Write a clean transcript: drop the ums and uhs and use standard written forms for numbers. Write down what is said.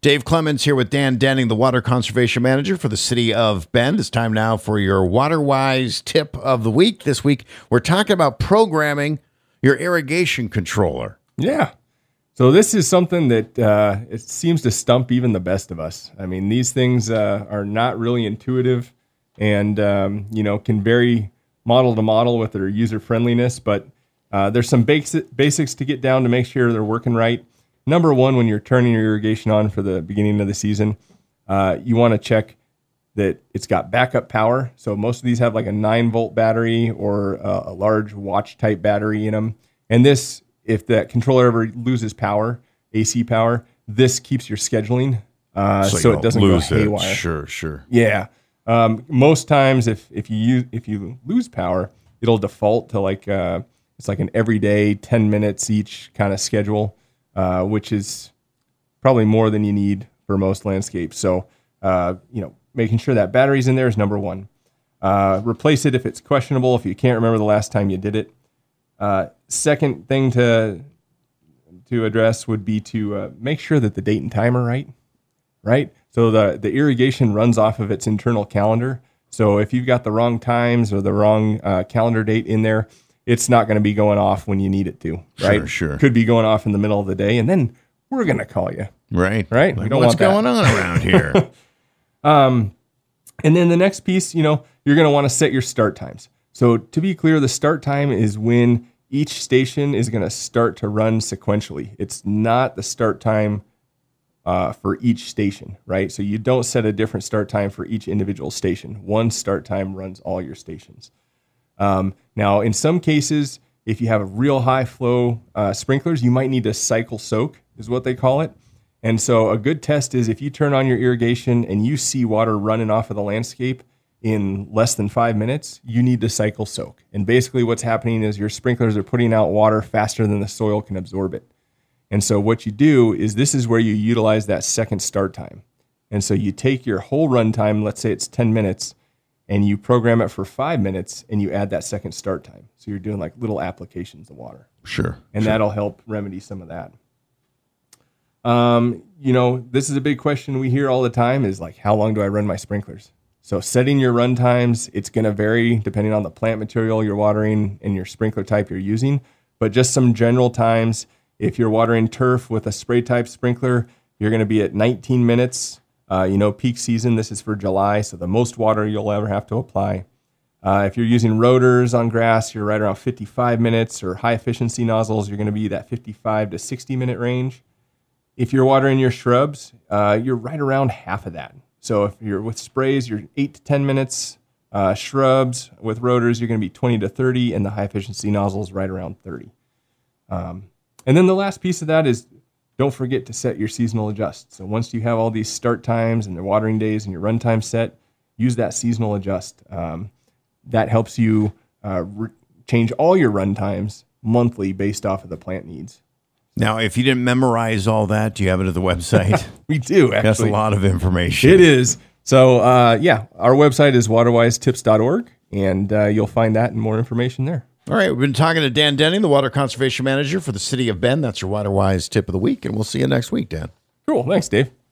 Dave Clemens here with Dan Denning, the Water Conservation Manager for the City of Bend. It's time now for your WaterWise tip of the week. This week, we're talking about programming your irrigation controller. Yeah. So this is something that it seems to stump even the best of us. I mean, these things are not really intuitive and, can vary model to model with their user friendliness, but there's some basics to get down to make sure they're working right. Number one, when you're turning your irrigation on for the beginning of the season, you want to check that it's got backup power. So most of these have like a 9-volt battery or a large watch type battery in them. And this, if that controller ever loses power, AC power, this keeps your scheduling so it doesn't go haywire. Sure. Yeah. Most times, if you lose power, it'll default to it's like an everyday 10 minutes each kind of schedule. Which is probably more than you need for most landscapes. So, making sure that battery's in there is number one. Replace it if it's questionable, if you can't remember the last time you did it. Second thing to address would be to make sure that the date and time are right? So the irrigation runs off of its internal calendar. So if you've got the wrong times or the wrong calendar date in there, it's not going to be going off when you need it to, right? Sure. Could be going off in the middle of the day, and then we're going to call you. Right. Like, we don't what's going on around here? And then the next piece, you're going to want to set your start times. So to be clear, the start time is when each station is going to start to run sequentially. It's not the start time for each station, right? So you don't set a different start time for each individual station. One start time runs all your stations. Now, in some cases, if you have a real high flow sprinklers, you might need to cycle soak, is what they call it. And so a good test is if you turn on your irrigation and you see water running off of the landscape in less than 5 minutes, you need to cycle soak. And basically what's happening is your sprinklers are putting out water faster than the soil can absorb it. And so what you do is this is where you utilize that second start time. And so you take your whole run time, let's say it's 10 minutes, and you program it for 5 minutes, and you add that second start time. So you're doing like little applications of water. Sure. And that'll help remedy some of that. This is a big question we hear all the time is like, how long do I run my sprinklers? So setting your run times, it's going to vary depending on the plant material you're watering and your sprinkler type you're using. But just some general times, if you're watering turf with a spray type sprinkler, you're going to be at 19 minutes. Peak season, this is for July, so the most water you'll ever have to apply. If you're using rotors on grass, you're right around 55 minutes, or high efficiency nozzles, you're going to be that 55 to 60 minute range. If you're watering your shrubs, you're right around half of that. So if you're with sprays, you're 8 to 10 minutes. Shrubs with rotors, you're going to be 20 to 30, and the high efficiency nozzles right around 30. And then the last piece of that is don't forget to set your seasonal adjust. So once you have all these start times and the watering days and your run time set, use that seasonal adjust. That helps you change all your run times monthly based off of the plant needs. Now, if you didn't memorize all that, do you have it at the website? We do, actually. That's a lot of information. It is. So, our website is waterwisetips.org, and you'll find that and more information there. All right, we've been talking to Dan Denning, the Water Conservation Manager for the City of Bend. That's your WaterWise tip of the week, and we'll see you next week, Dan. Cool. Thanks, Dave.